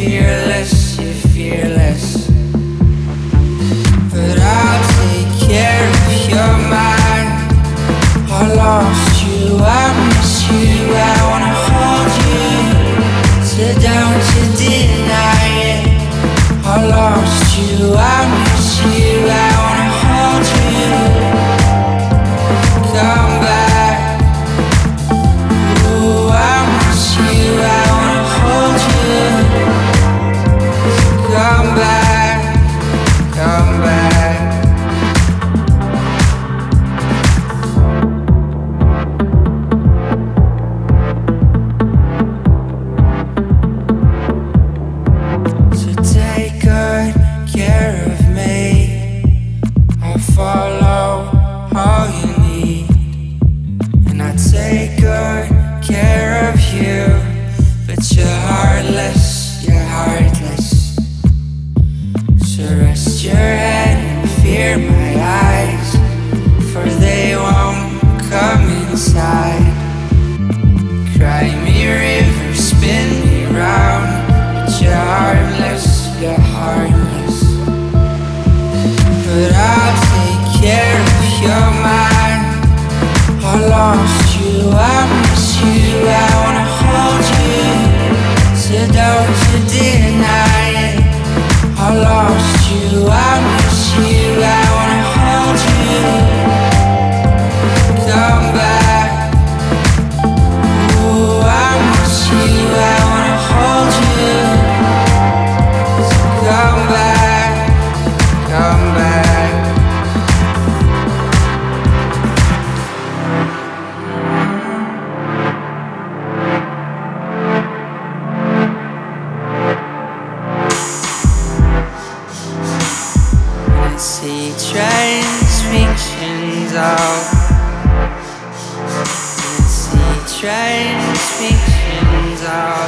fearless, you're fearless. But I'll take care of your mind. I lost you, I miss you, I wanna hold you. So don't you deny it. I lost you, I miss you, I wanna hold you. Come back. Ooh, I miss you, I wanna hold you. Come back, come back. So take good care of me. I'll follow all you need, and I take good care of you. But you're heartless, you're heartless. So rest your head and fear my eyes, for they won't come inside. Cry me river, spin me round. But you're heartless, you're heartless. But I'll take care of your mind. I lost you, I miss you, I wanna hold you. So don't you deny it. I lost you, I miss you, I wanna hold you. Come back. Ooh, I miss you, I wanna hold you. So come back, come back. I see transfictions out. I see transfictions out.